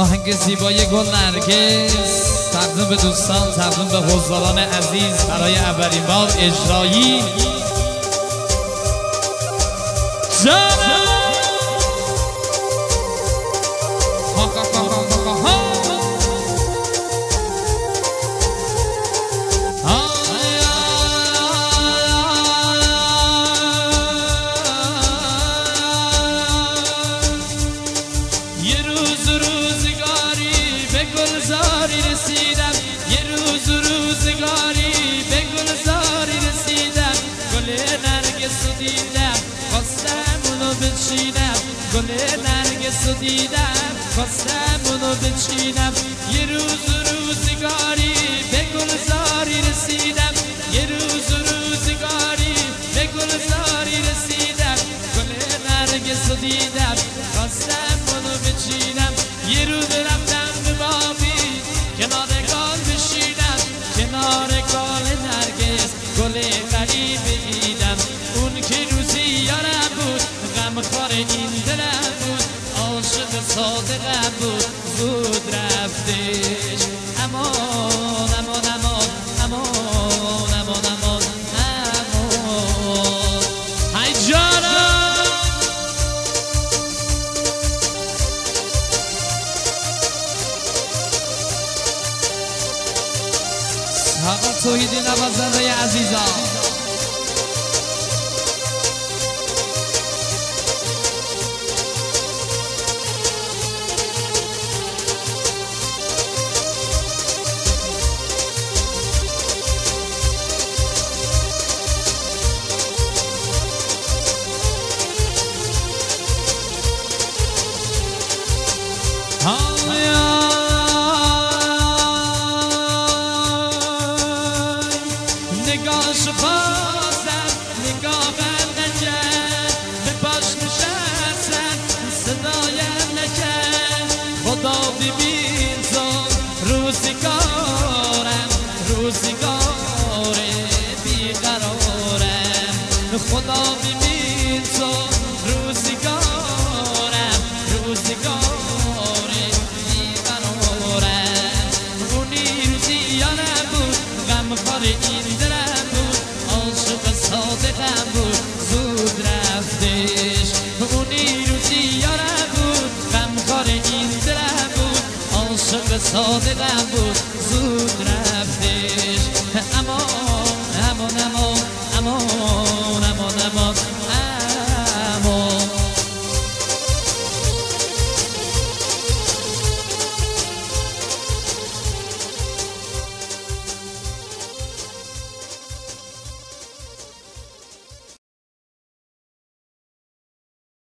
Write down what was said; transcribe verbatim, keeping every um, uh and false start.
آهنگ زیبای گل نرگس تقدیم به دوستان، تقدیم به حضاران عزیز برای اولین بار اجرایی. یه روز روزگاری به گلزاری رسیدم، یه روز روزگاری به گلزاری رسیدم، گل نرگس رو دیدم خواستم اونو بچینم، گل نرگس رو دیدم خواستم اونو بچینم. یه روز روزگاری به گلزاری رسیدم، یه روز روزگاری به گلزاری رسیدم، گل نرگس رو دیدم خواستم اونو بچینم. یه روز رفتم به باقی کنار گل بشینم، کنار گل نرگس گل غریبه دیدم، اون که روزی یارم بود غمخوار این دلم بود، عاشق صادقم بود زود رفتش. امان امان امان امان امان امان امان های جانم. حقا توحیدی نوازنده عزیزان، نگاهش بازم نگاهم نکرد، به پاش نشستم صدایم نکرد. خدا ببین تو روزگارم، روزگار بیقرارم، خدا ببین تو روزگارم، روزگار بیقرارم. اونی روزی یارم بود غمخوار این دلم بود، عاشق صادقم بود زود رفتش. اونی روزی یارم بود غمخوار این دلم بود، عاشق صادقم بود زود رفتش.